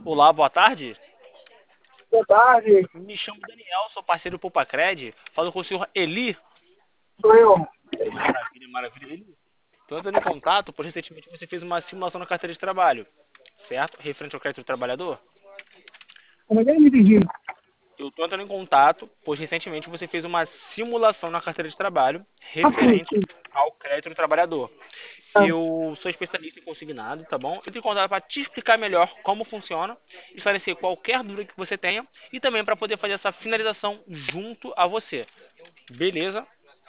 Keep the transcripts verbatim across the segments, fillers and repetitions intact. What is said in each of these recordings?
Olá, boa tarde. Boa tarde, Me chamo Daniel, sou parceiro do Popacred. Falo com o senhor Eli. sou eu. Maravilha, maravilha. Eli, estou entrando em contato, pois recentemente você fez uma simulação na carteira de trabalho, certo? Referente ao crédito do trabalhador. Como é que eu me entendi? Eu estou entrando em contato, pois recentemente você fez uma simulação na carteira de trabalho Ah, sim, referente sim. ao crédito do trabalhador. Ah, Eu sou especialista em consignado, tá bom? Eu tenho contato para te explicar melhor como funciona, esclarecer qualquer dúvida que você tenha e também para poder fazer essa finalização junto a você. Beleza?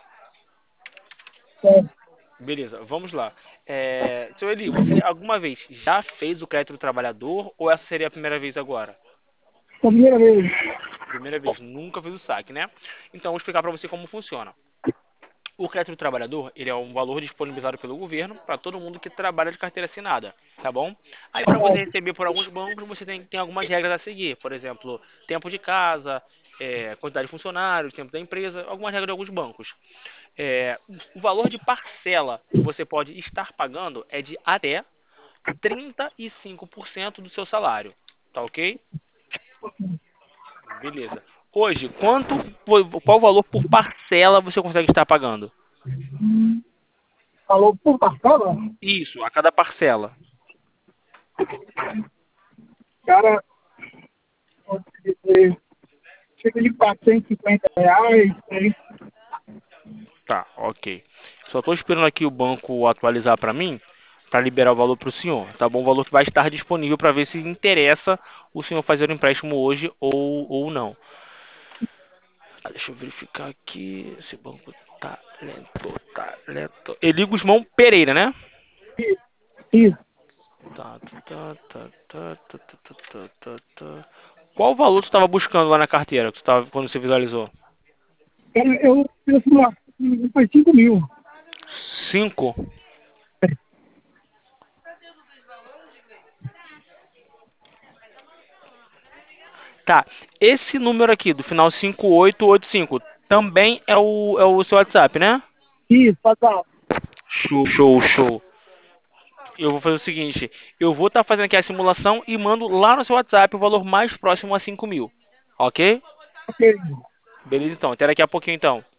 é, Beleza, vamos lá. É, seu Eli, você alguma vez já fez o crédito do trabalhador ou essa seria a primeira vez agora? a primeira vez. Primeira vez, nunca fez o saque, né? Então, vou explicar para você como funciona. O crédito do trabalhador, ele é um valor disponibilizado pelo governo para todo mundo que trabalha de carteira assinada, tá bom? Aí, para você receber por alguns bancos, você tem, tem algumas regras a seguir. Por exemplo, tempo de casa, é, quantidade de funcionários, tempo da empresa, algumas regras de alguns bancos. É, o valor de parcela que você pode estar pagando é de até trinta e cinco por cento do seu salário, tá ok? Beleza. Hoje, quanto, qual valor por parcela você consegue estar pagando? Falou por parcela? Isso, a cada parcela. Cara, pode dizer, chega de quatrocentos e cinquenta reais. Aí, Tá, ok. Só estou esperando aqui o banco atualizar para mim, para liberar o valor para o senhor. Tá bom? O valor que vai estar disponível para ver se interessa o senhor fazer o empréstimo hoje ou, ou não. Ah, deixa eu verificar aqui. Esse banco tá lento, tá lento. Eli Guzmão Pereira, né? isso. Tá, tá, tá, tá, tá, tá, tá, tá, tá, tá. Qual o valor que você estava buscando lá na carteira, que você tava, quando você visualizou? Cara, eu fiz uma. Foi cinco mil. Cinco. Tá. Esse número aqui, do final cinco oito oito cinco, também é o, é o seu WhatsApp, né? Isso, passar. Show, show, show. Eu vou fazer o seguinte, eu vou estar fazendo aqui a simulação e mando lá no seu WhatsApp o valor mais próximo a cinco mil. Ok? Ok. Beleza, então. Até daqui a pouquinho, então.